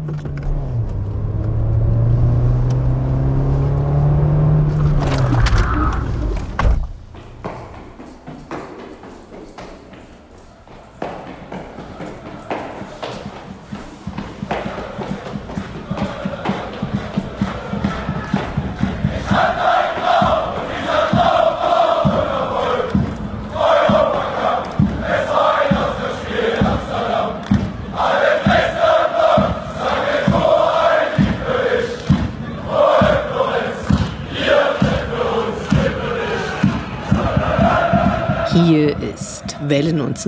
Hier ist Welle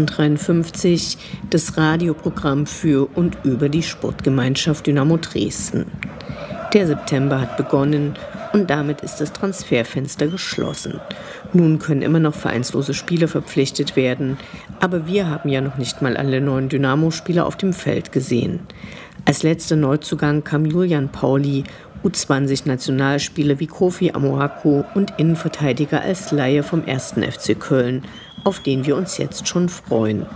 1953, das Radioprogramm für und über die Sportgemeinschaft Dynamo Dresden. Der September hat begonnen und damit ist das Transferfenster geschlossen. Nun können immer noch vereinslose Spieler verpflichtet werden, aber wir haben ja noch nicht mal alle neuen Dynamo-Spieler auf dem Feld gesehen. Als letzter Neuzugang kam Julian Pauli, U20-Nationalspieler wie Kofi Amoako und Innenverteidiger als Laie vom 1. FC Köln, auf den wir uns jetzt schon freuen.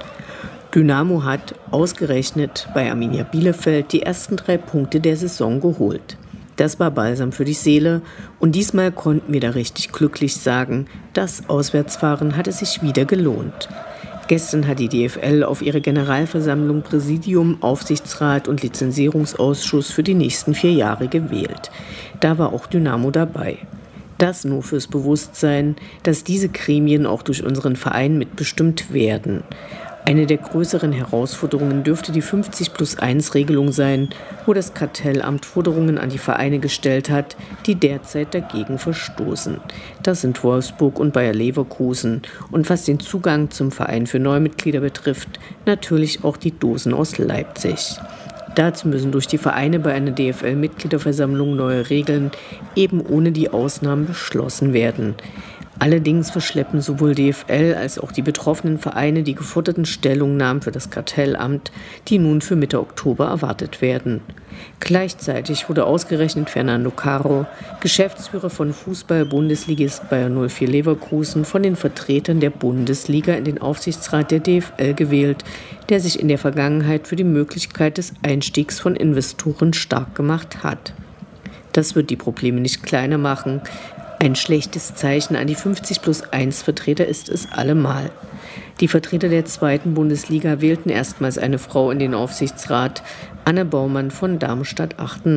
Dynamo hat ausgerechnet bei Arminia Bielefeld die ersten 3 Punkte der Saison geholt. Das war Balsam für die Seele und diesmal konnten wir da richtig glücklich sagen, das Auswärtsfahren hatte sich wieder gelohnt. Gestern hat die DFL auf ihre Generalversammlung Präsidium, Aufsichtsrat und Lizenzierungsausschuss für die nächsten 4 Jahre gewählt. Da war auch Dynamo dabei. Das nur fürs Bewusstsein, dass diese Gremien auch durch unseren Verein mitbestimmt werden. Eine der größeren Herausforderungen dürfte die 50+1-Regelung sein, wo das Kartellamt Forderungen an die Vereine gestellt hat, die derzeit dagegen verstoßen. Das sind Wolfsburg und Bayer Leverkusen und was den Zugang zum Verein für Neumitglieder betrifft, natürlich auch die Dosen aus Leipzig. Dazu müssen durch die Vereine bei einer DFL-Mitgliederversammlung neue Regeln eben ohne die Ausnahmen beschlossen werden. Allerdings verschleppen sowohl DFL als auch die betroffenen Vereine die geforderten Stellungnahmen für das Kartellamt, die nun für Mitte Oktober erwartet werden. Gleichzeitig wurde ausgerechnet Fernando Caro, Geschäftsführer von Fußball-Bundesligist Bayer 04 Leverkusen, von den Vertretern der Bundesliga in den Aufsichtsrat der DFL gewählt, der sich in der Vergangenheit für die Möglichkeit des Einstiegs von Investoren stark gemacht hat. Das wird die Probleme nicht kleiner machen. Ein schlechtes Zeichen an die 50+1-Vertreter ist es allemal. Die Vertreter der 2. Bundesliga wählten erstmals eine Frau in den Aufsichtsrat, Anne Baumann von Darmstadt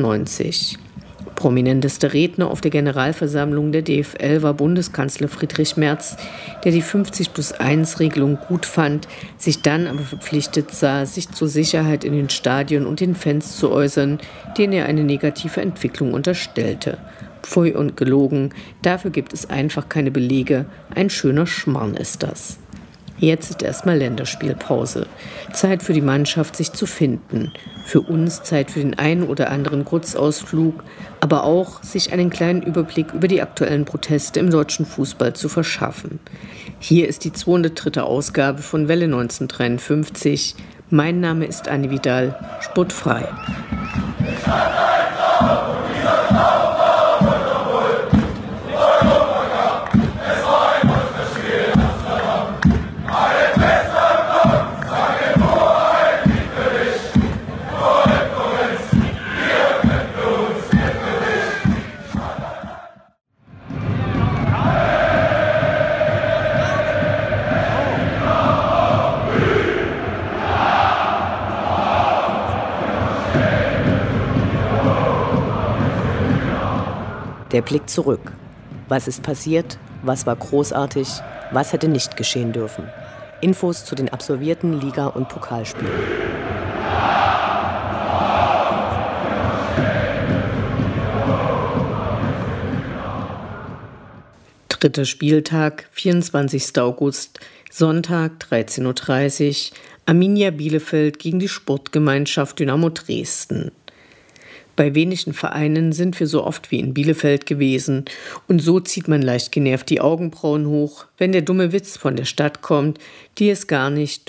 98. Prominentester Redner auf der Generalversammlung der DFL war Bundeskanzler Friedrich Merz, der die 50+1-Regelung gut fand, sich dann aber verpflichtet sah, sich zur Sicherheit in den Stadien und den Fans zu äußern, denen er eine negative Entwicklung unterstellte. Pfui und gelogen, dafür gibt es einfach keine Belege, ein schöner Schmarrn ist das. Jetzt ist erstmal Länderspielpause. Zeit für die Mannschaft, sich zu finden. Für uns Zeit für den einen oder anderen Kurzausflug, aber auch sich einen kleinen Überblick über die aktuellen Proteste im deutschen Fußball zu verschaffen. Hier ist die 203. Ausgabe von Welle 1953. Mein Name ist Anni Vidal, sportfrei. Der Blick zurück. Was ist passiert? Was war großartig? Was hätte nicht geschehen dürfen? Infos zu den absolvierten Liga- und Pokalspielen. Dritter Spieltag, 24. August, Sonntag, 13:30 Uhr, Arminia Bielefeld gegen die Sportgemeinschaft Dynamo Dresden. Bei wenigen Vereinen sind wir so oft wie in Bielefeld gewesen und so zieht man leicht genervt die Augenbrauen hoch, wenn der dumme Witz von der Stadt kommt, die es gar nicht...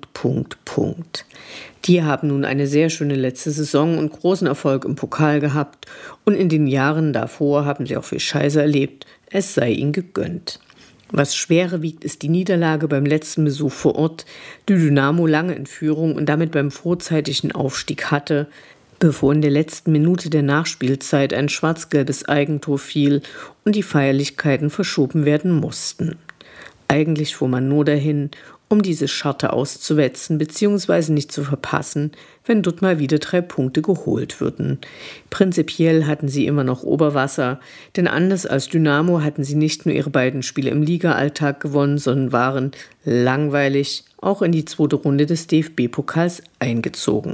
Die haben nun eine sehr schöne letzte Saison und großen Erfolg im Pokal gehabt und in den Jahren davor haben sie auch viel Scheiße erlebt, es sei ihnen gegönnt. Was schwerer wiegt, ist die Niederlage beim letzten Besuch vor Ort, die Dynamo lange in Führung und damit beim vorzeitigen Aufstieg hatte. bevor in der letzten Minute der Nachspielzeit ein schwarz-gelbes Eigentor fiel und die Feierlichkeiten verschoben werden mussten. Eigentlich fuhr man nur dahin, um diese Scharte auszuwetzen bzw. nicht zu verpassen, wenn dort mal wieder 3 Punkte geholt würden. Prinzipiell hatten sie immer noch Oberwasser, denn anders als Dynamo hatten sie nicht nur ihre beiden Spiele im Liga-Alltag gewonnen, sondern waren, langweilig, auch in die 2. Runde des DFB-Pokals eingezogen.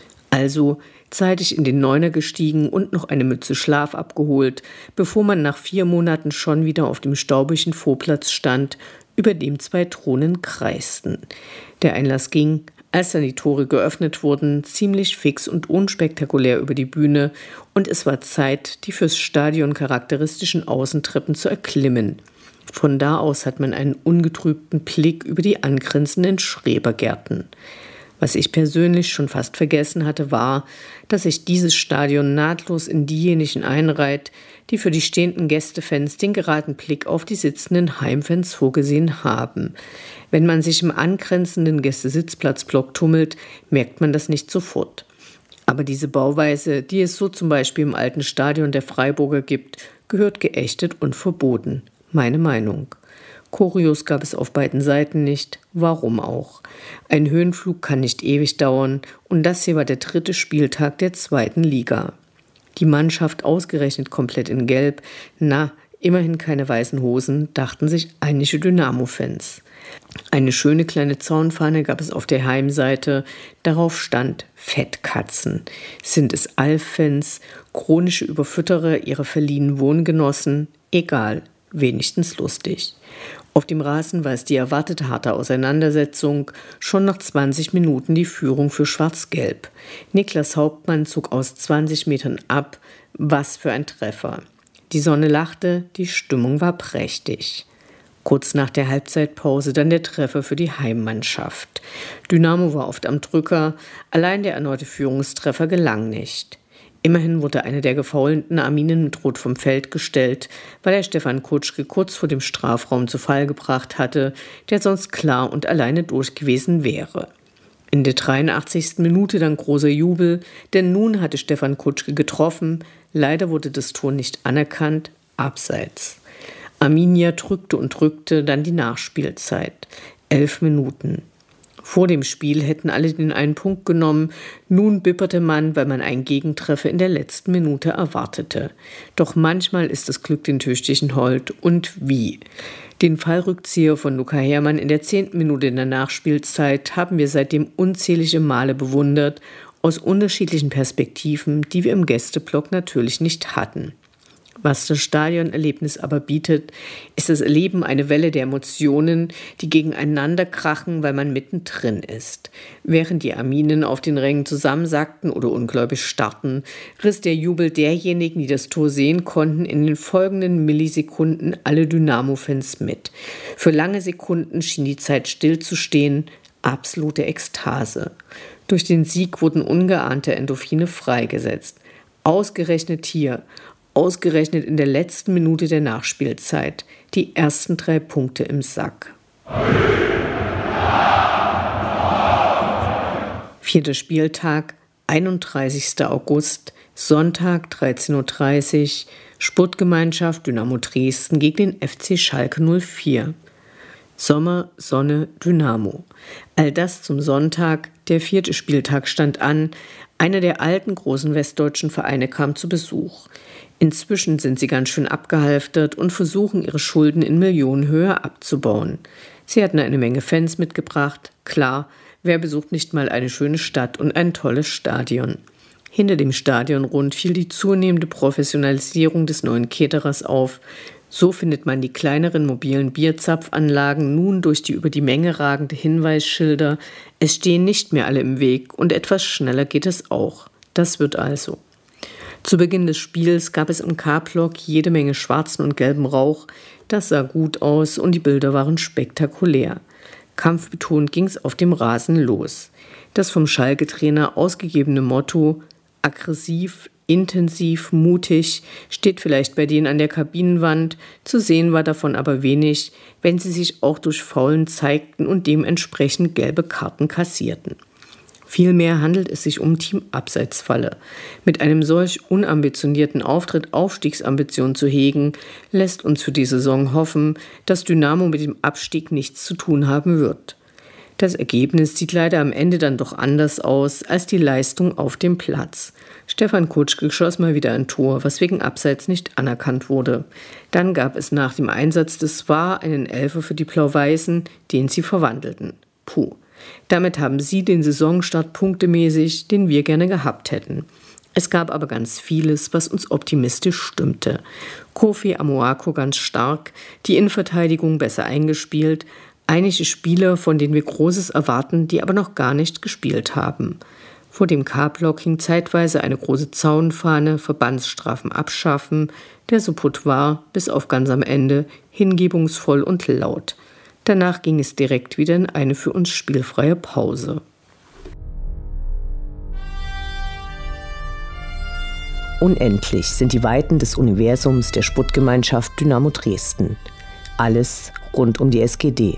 Also zeitig in den 9er gestiegen und noch eine Mütze Schlaf abgeholt, bevor man nach 4 Monaten schon wieder auf dem staubigen Vorplatz stand, über dem 2 Thronen kreisten. Der Einlass ging, als dann die Tore geöffnet wurden, ziemlich fix und unspektakulär über die Bühne und es war Zeit, die fürs Stadion charakteristischen Außentreppen zu erklimmen. Von da aus hat man einen ungetrübten Blick über die angrenzenden Schrebergärten. Was ich persönlich schon fast vergessen hatte, war, dass sich dieses Stadion nahtlos in diejenigen einreiht, die für die stehenden Gästefans den geraden Blick auf die sitzenden Heimfans vorgesehen haben. Wenn man sich im angrenzenden Gästesitzplatzblock tummelt, merkt man das nicht sofort. Aber diese Bauweise, die es so zum Beispiel im alten Stadion der Freiburger gibt, gehört geächtet und verboten. Meine Meinung. Choreos gab es auf beiden Seiten nicht, warum auch? Ein Höhenflug kann nicht ewig dauern und das hier war der 3. Spieltag der 2. Liga. Die Mannschaft ausgerechnet komplett in Gelb, immerhin keine weißen Hosen, dachten sich einige Dynamo-Fans. Eine schöne kleine Zaunfahne gab es auf der Heimseite, darauf stand Fettkatzen. Sind es Alf-Fans, chronische Überfütterer ihrer verliehenen Wohngenossen? Egal, wenigstens lustig. Auf dem Rasen war es die erwartete harte Auseinandersetzung, schon nach 20 Minuten die Führung für Schwarz-Gelb. Niklas Hauptmann zog aus 20 Metern ab, was für ein Treffer. Die Sonne lachte, die Stimmung war prächtig. Kurz nach der Halbzeitpause dann der Treffer für die Heimmannschaft. Dynamo war oft am Drücker, allein der erneute Führungstreffer gelang nicht. Immerhin wurde einer der gefoulten Arminen mit Rot vom Feld gestellt, weil er Stefan Kutschke kurz vor dem Strafraum zu Fall gebracht hatte, der sonst klar und alleine durch gewesen wäre. In der 83. Minute dann großer Jubel, denn nun hatte Stefan Kutschke getroffen, leider wurde das Tor nicht anerkannt, abseits. Arminia drückte und drückte, dann die Nachspielzeit. 11 Minuten. Vor dem Spiel hätten alle den einen Punkt genommen, nun bipperte man, weil man einen Gegentreffer in der letzten Minute erwartete. Doch manchmal ist das Glück den Tüchtigen hold und wie. Den Fallrückzieher von Luca Herrmann in der 10. Minute in der Nachspielzeit haben wir seitdem unzählige Male bewundert, aus unterschiedlichen Perspektiven, die wir im Gästeblock natürlich nicht hatten. Was das Stadionerlebnis aber bietet, ist das Erleben einer Welle der Emotionen, die gegeneinander krachen, weil man mittendrin ist. Während die Arminen auf den Rängen zusammensackten oder ungläubig starrten, riss der Jubel derjenigen, die das Tor sehen konnten, in den folgenden Millisekunden alle Dynamo-Fans mit. Für lange Sekunden schien die Zeit stillzustehen, absolute Ekstase. Durch den Sieg wurden ungeahnte Endorphine freigesetzt. Ausgerechnet hier, ausgerechnet in der letzten Minute der Nachspielzeit, die ersten 3 Punkte im Sack. 4. Spieltag, 31. August, Sonntag 13:30 Uhr, Sportgemeinschaft Dynamo Dresden gegen den FC Schalke 04. Sommer, Sonne, Dynamo. All das zum Sonntag, der 4. Spieltag stand an, einer der alten großen westdeutschen Vereine kam zu Besuch. Inzwischen sind sie ganz schön abgehalftert und versuchen, ihre Schulden in Millionenhöhe abzubauen. Sie hatten eine Menge Fans mitgebracht. Klar, wer besucht nicht mal eine schöne Stadt und ein tolles Stadion? Hinter dem Stadionrund fiel die zunehmende Professionalisierung des neuen Caterers auf. So findet man die kleineren mobilen Bierzapfanlagen nun durch die über die Menge ragende Hinweisschilder. Es stehen nicht mehr alle im Weg und etwas schneller geht es auch. Das wird also. Zu Beginn des Spiels gab es im K-Block jede Menge schwarzen und gelben Rauch. Das sah gut aus und die Bilder waren spektakulär. Kampfbetont ging es auf dem Rasen los. Das vom Schalke-Trainer ausgegebene Motto aggressiv, intensiv, mutig steht vielleicht bei denen an der Kabinenwand, zu sehen war davon aber wenig, wenn sie sich auch durch Faulen zeigten und dementsprechend gelbe Karten kassierten. Vielmehr handelt es sich um Team-Abseitsfalle. Mit einem solch unambitionierten Auftritt Aufstiegsambitionen zu hegen, lässt uns für die Saison hoffen, dass Dynamo mit dem Abstieg nichts zu tun haben wird. Das Ergebnis sieht leider am Ende dann doch anders aus als die Leistung auf dem Platz. Stefan Kutschke schoss mal wieder ein Tor, was wegen Abseits nicht anerkannt wurde. Dann gab es nach dem Einsatz des VAR einen Elfer für die Blau-Weißen, den sie verwandelten. Puh. Damit haben sie den Saisonstart punktemäßig, den wir gerne gehabt hätten. Es gab aber ganz vieles, was uns optimistisch stimmte. Kofi Amoako ganz stark, die Innenverteidigung besser eingespielt, einige Spieler, von denen wir Großes erwarten, die aber noch gar nicht gespielt haben. Vor dem K-Block hing zeitweise eine große Zaunfahne, Verbandsstrafen abschaffen. Der Support war, bis auf ganz am Ende, hingebungsvoll und laut. Danach ging es direkt wieder in eine für uns spielfreie Pause. Unendlich sind die Weiten des Universums der Sportgemeinschaft Dynamo Dresden. Alles rund um die SGD.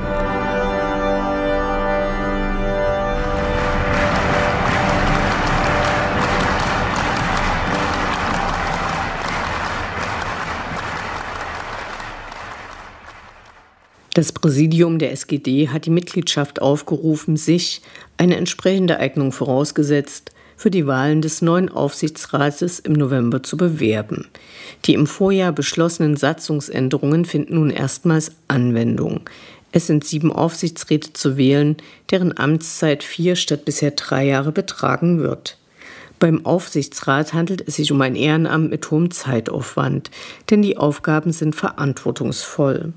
Das Präsidium der SGD hat die Mitgliedschaft aufgerufen, sich, eine entsprechende Eignung vorausgesetzt, für die Wahlen des neuen Aufsichtsrates im November zu bewerben. Die im Vorjahr beschlossenen Satzungsänderungen finden nun erstmals Anwendung. Es sind 7 Aufsichtsräte zu wählen, deren Amtszeit 4 statt bisher 3 Jahre betragen wird. Beim Aufsichtsrat handelt es sich um ein Ehrenamt mit hohem Zeitaufwand, denn die Aufgaben sind verantwortungsvoll.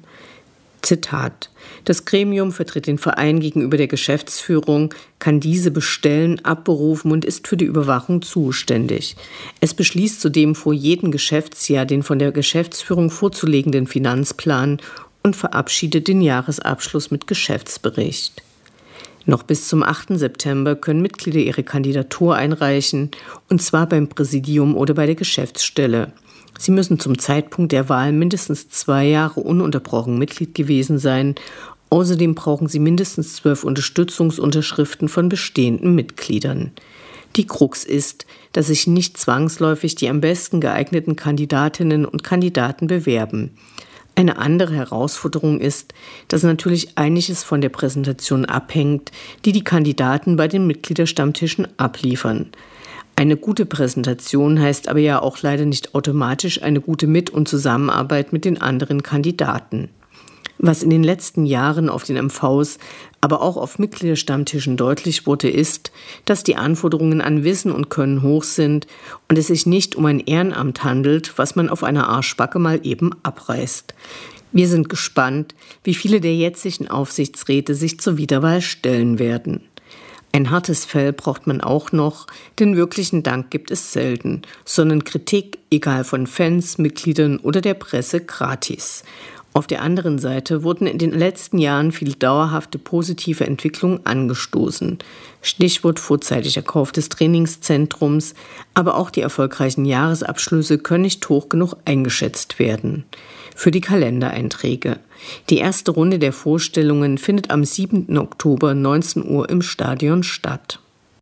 Zitat: Das Gremium vertritt den Verein gegenüber der Geschäftsführung, kann diese bestellen, abberufen und ist für die Überwachung zuständig. Es beschließt zudem vor jedem Geschäftsjahr den von der Geschäftsführung vorzulegenden Finanzplan und verabschiedet den Jahresabschluss mit Geschäftsbericht. Noch bis zum 8. September können Mitglieder ihre Kandidatur einreichen, und zwar beim Präsidium oder bei der Geschäftsstelle. Sie müssen zum Zeitpunkt der Wahl mindestens 2 Jahre ununterbrochen Mitglied gewesen sein. Außerdem brauchen sie mindestens 12 Unterstützungsunterschriften von bestehenden Mitgliedern. Die Krux ist, dass sich nicht zwangsläufig die am besten geeigneten Kandidatinnen und Kandidaten bewerben. Eine andere Herausforderung ist, dass natürlich einiges von der Präsentation abhängt, die die Kandidaten bei den Mitgliederstammtischen abliefern. Eine gute Präsentation heißt aber ja auch leider nicht automatisch eine gute Mit- und Zusammenarbeit mit den anderen Kandidaten. Was in den letzten Jahren auf den MVs, aber auch auf Mitgliederstammtischen deutlich wurde, ist, dass die Anforderungen an Wissen und Können hoch sind und es sich nicht um ein Ehrenamt handelt, was man auf einer Arschbacke mal eben abreißt. Wir sind gespannt, wie viele der jetzigen Aufsichtsräte sich zur Wiederwahl stellen werden. Ein hartes Fell braucht man auch noch, denn wirklichen Dank gibt es selten, sondern Kritik, egal von Fans, Mitgliedern oder der Presse, gratis. Auf der anderen Seite wurden in den letzten Jahren viele dauerhafte positive Entwicklungen angestoßen. Stichwort vorzeitiger Kauf des Trainingszentrums, aber auch die erfolgreichen Jahresabschlüsse können nicht hoch genug eingeschätzt werden. Für die Kalendereinträge. Die erste Runde der Vorstellungen findet am 7. Oktober 19 Uhr im Stadion statt.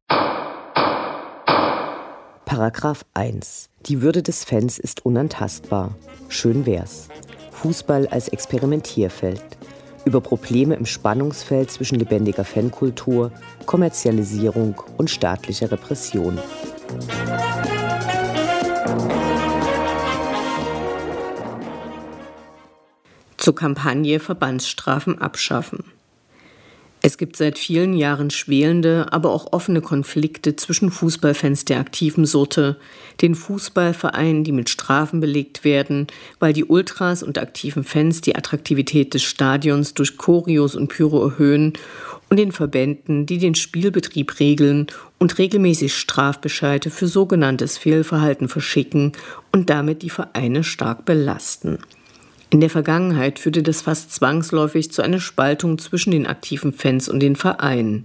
Paragraph 1. Die Würde des Fans ist unantastbar. Schön wär's. Fußball als Experimentierfeld. Über Probleme im Spannungsfeld zwischen lebendiger Fankultur, Kommerzialisierung und staatlicher Repression. Zur Kampagne Verbandsstrafen abschaffen. Es gibt seit vielen Jahren schwelende, aber auch offene Konflikte zwischen Fußballfans der aktiven Sorte, den Fußballvereinen, die mit Strafen belegt werden, weil die Ultras und aktiven Fans die Attraktivität des Stadions durch Choreos und Pyro erhöhen, und den Verbänden, die den Spielbetrieb regeln und regelmäßig Strafbescheide für sogenanntes Fehlverhalten verschicken und damit die Vereine stark belasten. In der Vergangenheit führte das fast zwangsläufig zu einer Spaltung zwischen den aktiven Fans und den Vereinen.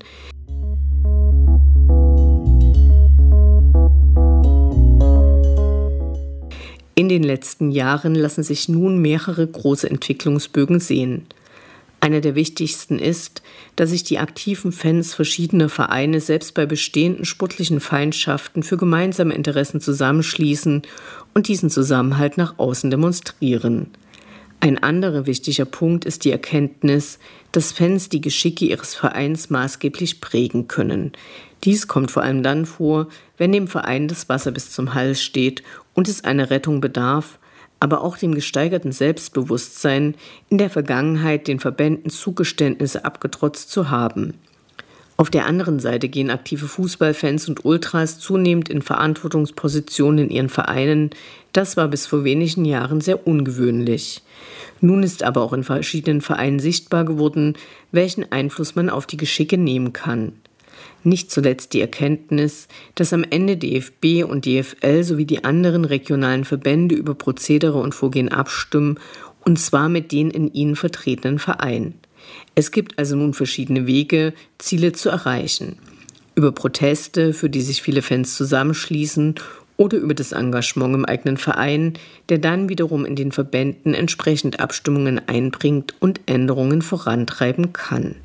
In den letzten Jahren lassen sich nun mehrere große Entwicklungsbögen sehen. Einer der wichtigsten ist, dass sich die aktiven Fans verschiedener Vereine selbst bei bestehenden sportlichen Feindschaften für gemeinsame Interessen zusammenschließen und diesen Zusammenhalt nach außen demonstrieren. Ein anderer wichtiger Punkt ist die Erkenntnis, dass Fans die Geschicke ihres Vereins maßgeblich prägen können. Dies kommt vor allem dann vor, wenn dem Verein das Wasser bis zum Hals steht und es einer Rettung bedarf, aber auch dem gesteigerten Selbstbewusstsein, in der Vergangenheit den Verbänden Zugeständnisse abgetrotzt zu haben. Auf der anderen Seite gehen aktive Fußballfans und Ultras zunehmend in Verantwortungspositionen in ihren Vereinen. Das war bis vor wenigen Jahren sehr ungewöhnlich. Nun ist aber auch in verschiedenen Vereinen sichtbar geworden, welchen Einfluss man auf die Geschicke nehmen kann. Nicht zuletzt die Erkenntnis, dass am Ende DFB und DFL sowie die anderen regionalen Verbände über Prozedere und Vorgehen abstimmen, und zwar mit den in ihnen vertretenen Vereinen. Es gibt also nun verschiedene Wege, Ziele zu erreichen. Über Proteste, für die sich viele Fans zusammenschließen, oder über das Engagement im eigenen Verein, der dann wiederum in den Verbänden entsprechend Abstimmungen einbringt und Änderungen vorantreiben kann.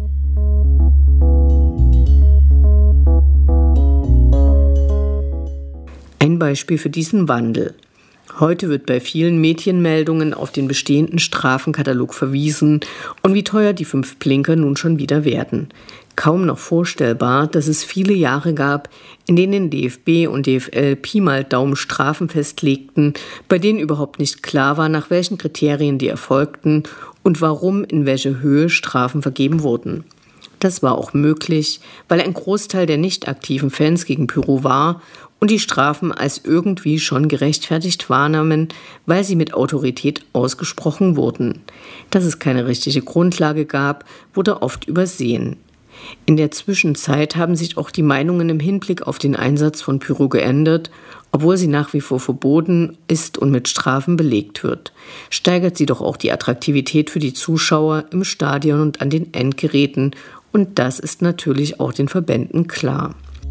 Ein Beispiel für diesen Wandel. Heute wird bei vielen Medienmeldungen auf den bestehenden Strafenkatalog verwiesen und wie teuer die 5 Blinker nun schon wieder werden. Kaum noch vorstellbar, dass es viele Jahre gab, in denen DFB und DFL Pi mal Daumen Strafen festlegten, bei denen überhaupt nicht klar war, nach welchen Kriterien die erfolgten und warum in welcher Höhe Strafen vergeben wurden. Das war auch möglich, weil ein Großteil der nicht aktiven Fans gegen Pyro war und die Strafen als irgendwie schon gerechtfertigt wahrnahmen, weil sie mit Autorität ausgesprochen wurden. Dass es keine richtige Grundlage gab, wurde oft übersehen. In der Zwischenzeit haben sich auch die Meinungen im Hinblick auf den Einsatz von Pyro geändert, obwohl sie nach wie vor verboten ist und mit Strafen belegt wird. Steigert sie doch auch die Attraktivität für die Zuschauer im Stadion und an den Endgeräten, und das ist natürlich auch den Verbänden klar.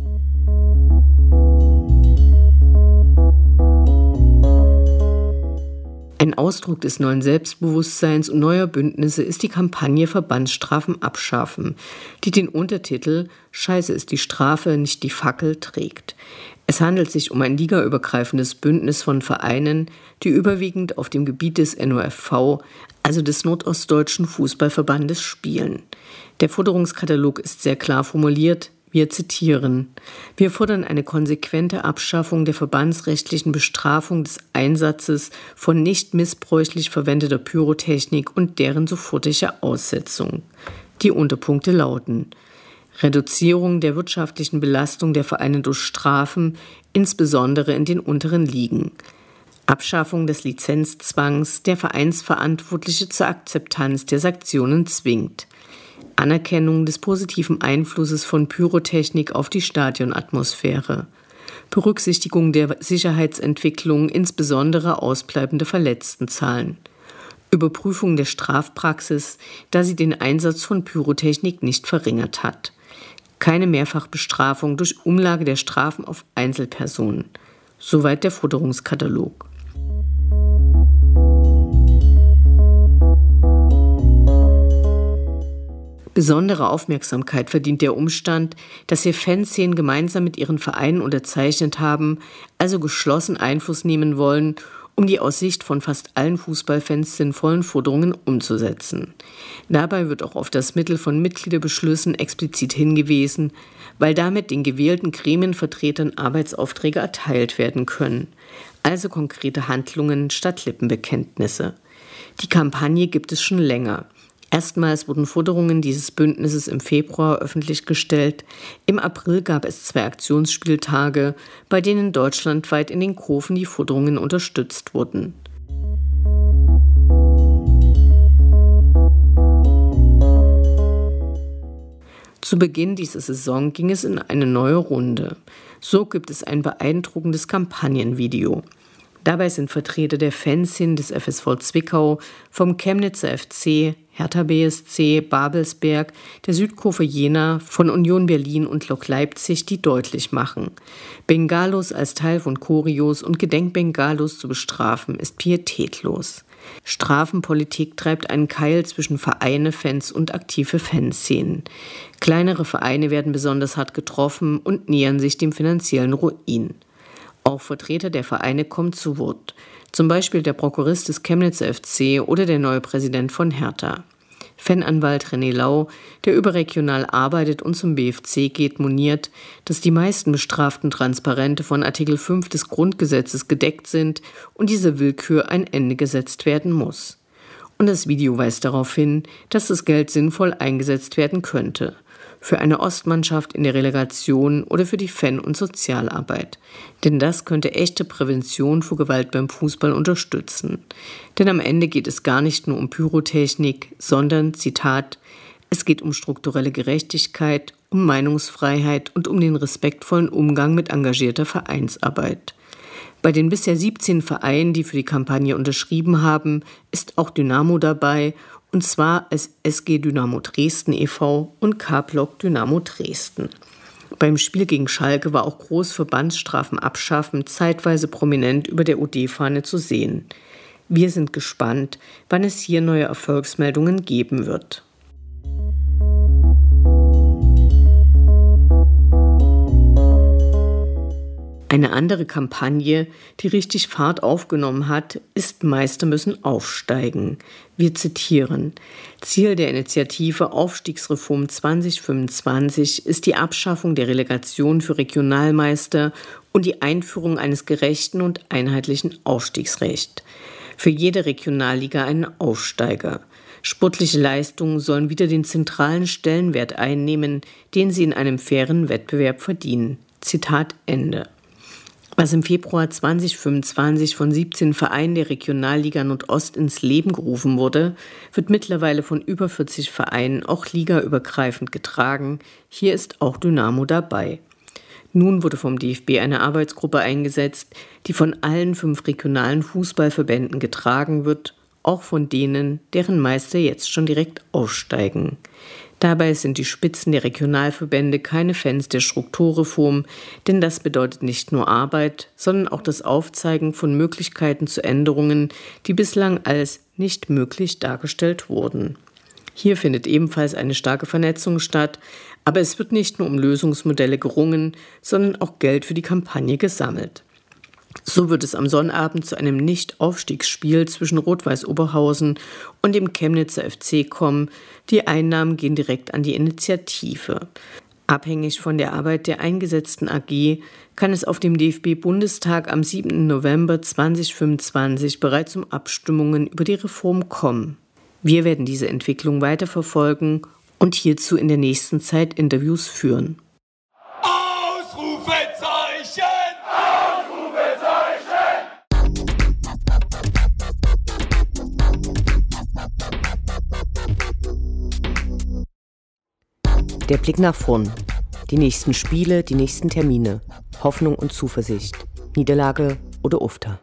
Ein Ausdruck des neuen Selbstbewusstseins und neuer Bündnisse ist die Kampagne Verbandsstrafen abschaffen, die den Untertitel »Scheiße ist die Strafe, nicht die Fackel« trägt. Es handelt sich um ein ligaübergreifendes Bündnis von Vereinen, die überwiegend auf dem Gebiet des NOFV, also des Nordostdeutschen Fußballverbandes, spielen. Der Forderungskatalog ist sehr klar formuliert. Wir zitieren: Wir fordern eine konsequente Abschaffung der verbandsrechtlichen Bestrafung des Einsatzes von nicht missbräuchlich verwendeter Pyrotechnik und deren sofortige Aussetzung. Die Unterpunkte lauten: Reduzierung der wirtschaftlichen Belastung der Vereine durch Strafen, insbesondere in den unteren Ligen. Abschaffung des Lizenzzwangs, der Vereinsverantwortliche zur Akzeptanz der Sanktionen zwingt. Anerkennung des positiven Einflusses von Pyrotechnik auf die Stadionatmosphäre. Berücksichtigung der Sicherheitsentwicklung, insbesondere ausbleibende Verletztenzahlen. Überprüfung der Strafpraxis, da sie den Einsatz von Pyrotechnik nicht verringert hat. Keine Mehrfachbestrafung durch Umlage der Strafen auf Einzelpersonen. Soweit der Forderungskatalog. Besondere Aufmerksamkeit verdient der Umstand, dass hier Fanszenen gemeinsam mit ihren Vereinen unterzeichnet haben, also geschlossen Einfluss nehmen wollen, um die aus Sicht von fast allen Fußballfans sinnvollen Forderungen umzusetzen. Dabei wird auch auf das Mittel von Mitgliederbeschlüssen explizit hingewiesen, weil damit den gewählten Gremienvertretern Arbeitsaufträge erteilt werden können, also konkrete Handlungen statt Lippenbekenntnisse. Die Kampagne gibt es schon länger. Erstmals wurden Forderungen dieses Bündnisses im Februar öffentlich gestellt. Im April gab es 2 Aktionsspieltage, bei denen deutschlandweit in den Kurven die Forderungen unterstützt wurden. Zu Beginn dieser Saison ging es in eine neue Runde. So gibt es ein beeindruckendes Kampagnenvideo. Dabei sind Vertreter der Fanszenen des FSV Zwickau, vom Chemnitzer FC, Hertha BSC, Babelsberg, der Südkurve Jena, von Union Berlin und Lok Leipzig, die deutlich machen: Bengalos als Teil von Choreos und Gedenkbengalos zu bestrafen, ist pietätlos. Strafenpolitik treibt einen Keil zwischen Vereine, Fans und aktive Fanszenen. Kleinere Vereine werden besonders hart getroffen und nähern sich dem finanziellen Ruin. Auch Vertreter der Vereine kommen zu Wort. Zum Beispiel der Prokurist des Chemnitzer FC oder der neue Präsident von Hertha. Fananwalt René Lau, der überregional arbeitet und zum BFC geht, moniert, dass die meisten bestraften Transparente von Artikel 5 des Grundgesetzes gedeckt sind und dieser Willkür ein Ende gesetzt werden muss. Und das Video weist darauf hin, dass das Geld sinnvoll eingesetzt werden könnte. Für eine Ostmannschaft in der Relegation oder für die Fan- und Sozialarbeit. Denn das könnte echte Prävention vor Gewalt beim Fußball unterstützen. Denn am Ende geht es gar nicht nur um Pyrotechnik, sondern, Zitat, es geht um strukturelle Gerechtigkeit, um Meinungsfreiheit und um den respektvollen Umgang mit engagierter Vereinsarbeit. Bei den bisher 17 Vereinen, die für die Kampagne unterschrieben haben, ist auch Dynamo dabei, und zwar als SG Dynamo Dresden e.V. und K-Block Dynamo Dresden. Beim Spiel gegen Schalke war auch groß Verbandsstrafen abschaffen zeitweise prominent über der UD-Fahne zu sehen. Wir sind gespannt, wann es hier neue Erfolgsmeldungen geben wird. Eine andere Kampagne, die richtig Fahrt aufgenommen hat, ist Meister müssen aufsteigen. Wir zitieren: Ziel der Initiative Aufstiegsreform 2025 ist die Abschaffung der Relegation für Regionalmeister und die Einführung eines gerechten und einheitlichen Aufstiegsrechts. Für jede Regionalliga einen Aufsteiger. Sportliche Leistungen sollen wieder den zentralen Stellenwert einnehmen, den sie in einem fairen Wettbewerb verdienen. Zitat Ende. Was im Februar 2025 von 17 Vereinen der Regionalliga Nordost ins Leben gerufen wurde, wird mittlerweile von über 40 Vereinen auch ligaübergreifend getragen. Hier ist auch Dynamo dabei. Nun wurde vom DFB eine Arbeitsgruppe eingesetzt, die von allen 5 regionalen Fußballverbänden getragen wird, auch von denen, deren Meister jetzt schon direkt aufsteigen. Dabei sind die Spitzen der Regionalverbände keine Fans der Strukturreform, denn das bedeutet nicht nur Arbeit, sondern auch das Aufzeigen von Möglichkeiten zu Änderungen, die bislang als nicht möglich dargestellt wurden. Hier findet ebenfalls eine starke Vernetzung statt, aber es wird nicht nur um Lösungsmodelle gerungen, sondern auch Geld für die Kampagne gesammelt. So wird es am Sonnabend zu einem Nicht-Aufstiegsspiel zwischen Rot-Weiß Oberhausen und dem Chemnitzer FC kommen. Die Einnahmen gehen direkt an die Initiative. Abhängig von der Arbeit der eingesetzten AG kann es auf dem DFB-Bundestag am 7. November 2025 bereits um Abstimmungen über die Reform kommen. Wir werden diese Entwicklung weiterverfolgen und hierzu in der nächsten Zeit Interviews führen. Ausrufezeichen! Der Blick nach vorn. Die nächsten Spiele, die nächsten Termine. Hoffnung und Zuversicht. Niederlage oder Ufter.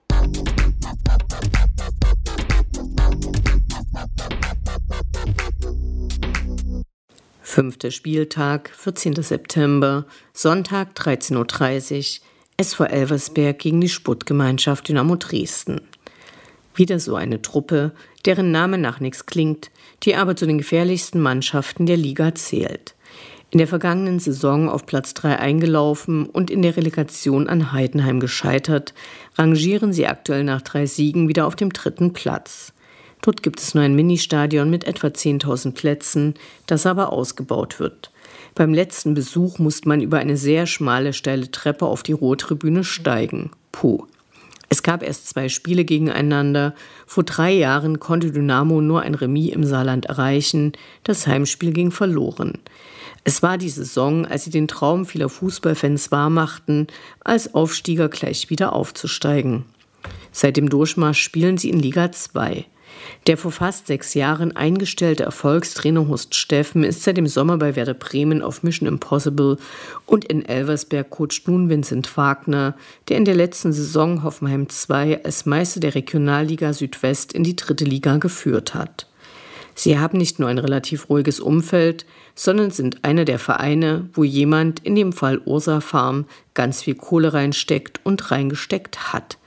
Fünfter Spieltag, 14. September, Sonntag 13.30 Uhr, SV Elversberg gegen die Sportgemeinschaft Dynamo Dresden. Wieder so eine Truppe, deren Name nach nichts klingt, die aber zu den gefährlichsten Mannschaften der Liga zählt. In der vergangenen Saison auf Platz 3 eingelaufen und in der Relegation an Heidenheim gescheitert, rangieren sie aktuell nach 3 Siegen wieder auf dem 3. Platz. Dort gibt es nur ein Ministadion mit etwa 10.000 Plätzen, das aber ausgebaut wird. Beim letzten Besuch musste man über eine sehr schmale, steile Treppe auf die Ruhrtribüne steigen. Puh. Es gab erst 2 Spiele gegeneinander. Vor 3 Jahren konnte Dynamo nur ein Remis im Saarland erreichen. Das Heimspiel ging verloren. Es war die Saison, als sie den Traum vieler Fußballfans wahrmachten, als Aufsteiger gleich wieder aufzusteigen. Seit dem Durchmarsch spielen sie in Liga 2. Der vor fast 6 Jahren eingestellte Erfolgstrainer Horst Steffen ist seit dem Sommer bei Werder Bremen auf Mission Impossible und in Elversberg coacht nun Vincent Wagner, der in der letzten Saison Hoffenheim 2 als Meister der Regionalliga Südwest in die 3. Liga geführt hat. Sie haben nicht nur ein relativ ruhiges Umfeld, sondern sind einer der Vereine, wo jemand, in dem Fall Ursa Farm, ganz viel Kohle reinsteckt und reingesteckt hat.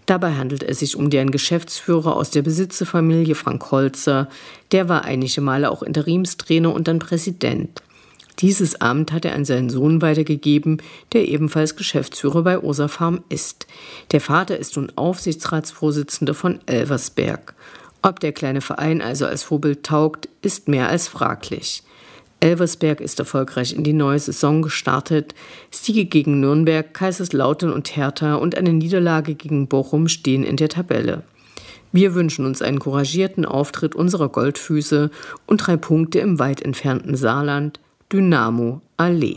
Dabei handelt es sich um den Geschäftsführer aus der Besitzerfamilie Frank Holzer. Der war einige Male auch Interimstrainer und dann Präsident. Dieses Amt hat er an seinen Sohn weitergegeben, der ebenfalls Geschäftsführer bei Ursa Farm ist. Der Vater ist nun Aufsichtsratsvorsitzender von Elversberg. Ob der kleine Verein also als Vorbild taugt, ist mehr als fraglich. Elversberg ist erfolgreich in die neue Saison gestartet. Siege gegen Nürnberg, Kaiserslautern und Hertha und eine Niederlage gegen Bochum stehen in der Tabelle. Wir wünschen uns einen couragierten Auftritt unserer Goldfüße und 3 Punkte im weit entfernten Saarland. Dynamo Allee.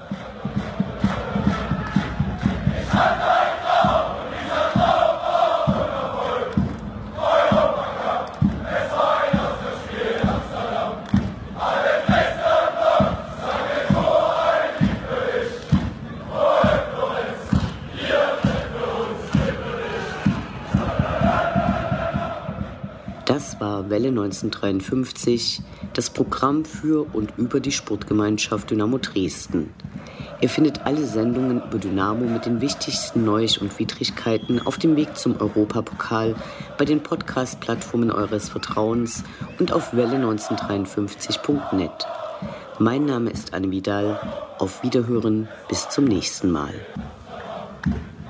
Das war Welle 1953, das Programm für und über die Sportgemeinschaft Dynamo Dresden. Ihr findet alle Sendungen über Dynamo mit den wichtigsten Neu- und Widrigkeiten auf dem Weg zum Europapokal bei den Podcast-Plattformen eures Vertrauens und auf welle1953.net. Mein Name ist Anne Vidal. Auf Wiederhören, bis zum nächsten Mal.